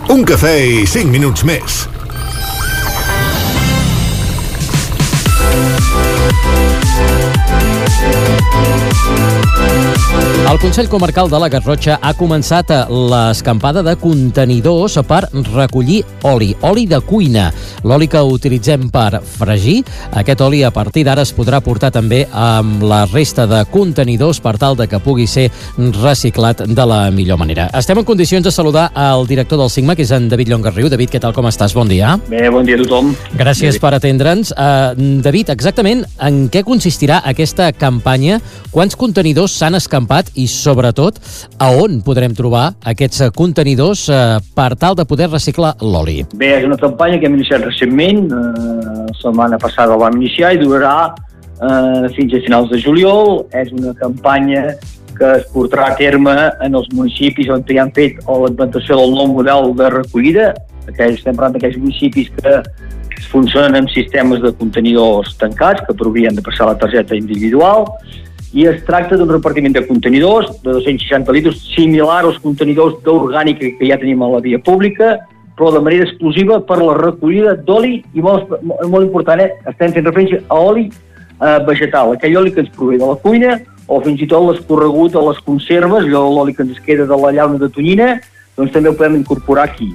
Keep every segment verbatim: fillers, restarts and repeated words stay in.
Un cafè i cinc minuts més. El Consell Comarcal de la Garrotxa ha començat l'escampada de contenidors per recollir oli, oli de cuina. L'oli que utilitzem per fregir, aquest oli a partir d'ara es podrà portar també amb la resta de contenidors per tal de que pugui ser reciclat de la millor manera. Estem en condicions de saludar el director del SIGMA, que és en David Llongarriu. David, què tal, com estàs? Bon dia. Bé, bon dia a tothom. Gràcies David. per atendre'ns. Uh, David, exactament en què consistirà aquesta campanya? Quants contenidors s'han escampat i, sobretot, a on podrem trobar aquests contenidors eh, per tal de poder reciclar l'oli? Bé, és una campanya que hem iniciat recentment, eh, la setmana passada la vam iniciar i durarà eh, fins a finals de juliol. És una campanya que es portarà a terme en els municipis on ja han fet la implantació del nou model de recollida. Aquells, estem parlant d'aquells municipis que funcionen amb sistemes de contenidors tancats, que proveïen de passar la targeta individual, i es tracta d'un repartiment de contenidors de dos-cents seixanta litres, similar als contenidors d'orgànica que ja tenim a la via pública, però de manera exclusiva per la recollida d'oli, i molt, molt important, eh? estem fent referència a oli eh, vegetal, aquell oli que ens prové de la cuina, o fins i tot l'escorregut a les conserves, l'oli que ens queda de la llauna de tonyina, doncs també ho podem incorporar aquí.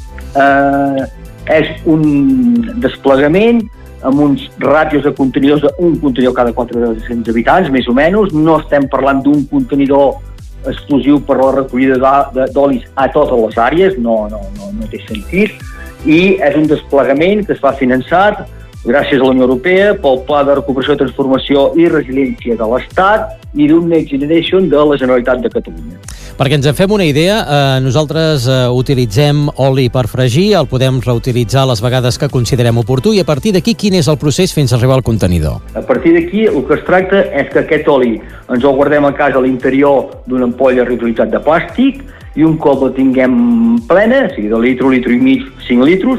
Eh, és un desplegament amb uns ràtios de contenidors d'un contenidor cada quatre-cents habitants, més o menys. No estem parlant d'un contenidor exclusiu per la recollida d'olis a totes les àrees, no, no, no, no té sentit. I és un desplegament que es va finançat gràcies a la Unió Europea pel Pla de Recuperació, Transformació i Resiliència de l'Estat i d'un Next Generation de la Generalitat de Catalunya. Perquè ens en fem una idea, eh, nosaltres eh, utilitzem oli per fregir, el podem reutilitzar les vegades que considerem oportú, i a partir d'aquí quin és el procés fins a arribar al contenidor? A partir d'aquí el que es tracta és que aquest oli ens el guardem a casa a l'interior d'una ampolla reutilitzat de plàstic, i un cop la tinguem plena, o sigui, de litre, litre i mig, cinc litres,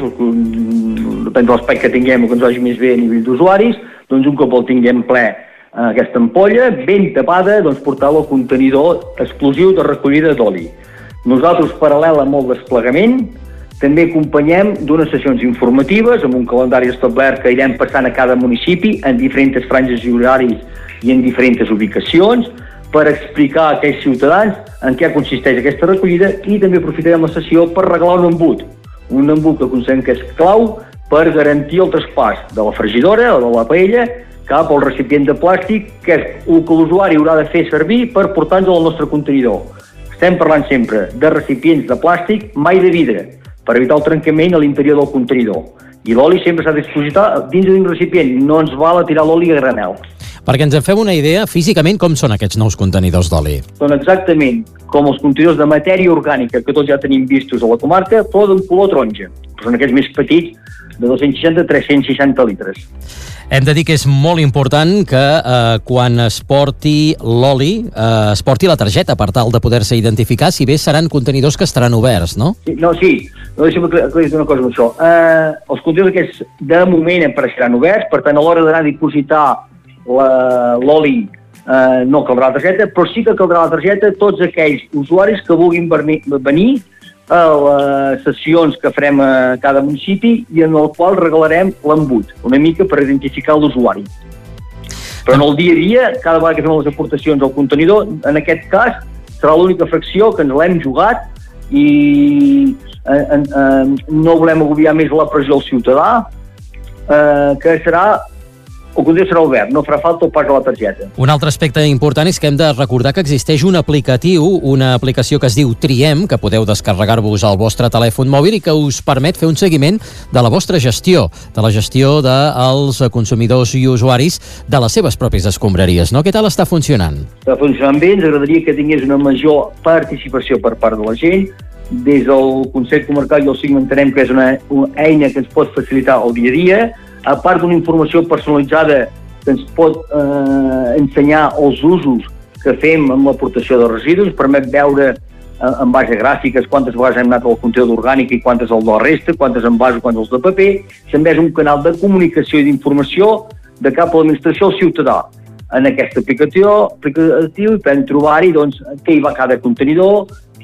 depèn de l'espai que tinguem o que ens vagi més bé a nivell d'usuaris, doncs un cop el tinguem ple aquesta ampolla, ben tapada, doncs portar-lo al contenidor exclusiu de recollida d'oli. Nosaltres, paral·lel amb el desplegament, també acompanyem d'unes sessions informatives amb un calendari establert que irem passant a cada municipi en diferents franges i horaris i en diferents ubicacions per explicar a aquells ciutadans en què consisteix aquesta recollida, i també aprofitarem la sessió per regalar un embut. Un embut que considerem que és clau per garantir el traspàs de la fregidora o de la paella cap al recipient de plàstic, que és el que l'usuari haurà de fer servir per portar-nos al nostre contenidor. Estem parlant sempre de recipients de plàstic, mai de vidre, per evitar el trencament a l'interior del contenidor. I l'oli sempre s'ha de dipositar dins d'un recipient, no ens val a tirar l'oli a granel. Perquè ens en fem una idea, físicament com són aquests nous contenidors d'oli? Són exactament com els contenidors de matèria orgànica que tots ja tenim vistos a la comarca, però d'un color taronja. Són aquells més petits, de dos-cents seixanta a tres-cents seixanta litres. Hem de dir que és molt important que eh, quan es porti l'oli eh, es porti la targeta per tal de poder-se identificar, si bé seran contenidors que estaran oberts, no? Sí, no, sí. No, deixa'm aclarir una cosa amb això. Eh, els contenidors aquests de moment apareixeran oberts, per tant a l'hora d'anar a dipositar l'oli eh, no caldrà la targeta, però sí que caldrà la targeta a tots aquells usuaris que vulguin venir a les sessions que farem a cada municipi i en el qual regalarem l'embut, una mica per identificar l'usuari. Però en el dia a dia, cada vegada que fem les aportacions al contenidor, en aquest cas serà l'única fracció que ens l'hem jugat i eh, eh, no volem agobiar més la pressió al ciutadà, eh, que serà el contenidor serà obert, no farà falta el pas de la targeta. Un altre aspecte important és que hem de recordar que existeix un aplicatiu, una aplicació que es diu Triem, que podeu descarregar-vos al vostre telèfon mòbil i que us permet fer un seguiment de la vostra gestió, de la gestió dels consumidors i usuaris de les seves pròpies escombraries, no? Què tal està funcionant? Està funcionant bé, ens agradaria que tingués una major participació per part de la gent. Des del Consell Comarcal i el SIGMA entenem que és una, una eina que ens pot facilitar el dia a dia, a part d'una informació personalitzada que ens pot eh, ensenyar els usos que fem amb l'aportació de residus, permet veure eh, en base a gràfiques quantes vegades hem anat al contenidor d'orgànic i quantes al de la resta, quantes en base, quantes els de paper. També és un canal de comunicació i d'informació de cap a l'administració al ciutadà. En aquest aplicatiu, aplicatiu podem trobar-hi doncs, què hi va cada contenidor,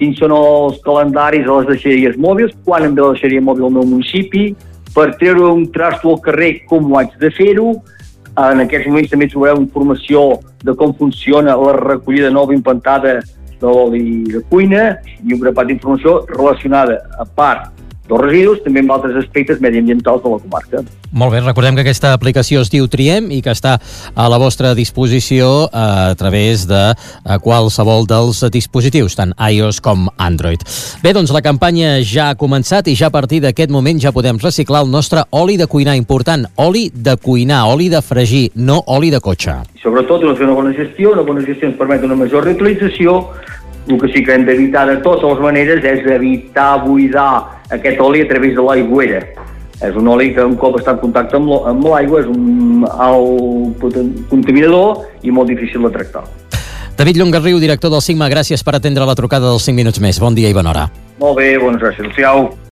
quins són els calendaris a les deixalleries mòbils, quan em ve la deixalleria mòbil al meu municipi, per treure un trasto al carrer, com ho haig de fer-ho. En aquests moments també trobareu informació de com funciona la recollida nova implantada de l'oli de cuina i un grapat d'informació relacionada, a part dels residus, també amb altres aspectes mediambientals de la comarca. Molt bé, recordem que aquesta aplicació es diu Triem i que està a la vostra disposició a través de qualsevol dels dispositius, tant iOS com Android. Bé, doncs la campanya ja ha començat i ja a partir d'aquest moment ja podem reciclar el nostre oli de cuinar. Important, oli de cuinar, oli de fregir, no oli de cotxe. Sobretot, fer una bona gestió, una bona gestió ens permet una major reutilització. El que sí que hem d'evitar de totes les maneres és evitar buidar aquest oli a través de l'aigüera. És un oli que un cop està en contacte amb l'aigua és un alt contaminador i molt difícil de tractar. David Llongarriu, director del Sigma, gràcies per atendre la trucada dels cinc minuts més. Bon dia i bona hora. Molt bé, bones gràcies. Adéu.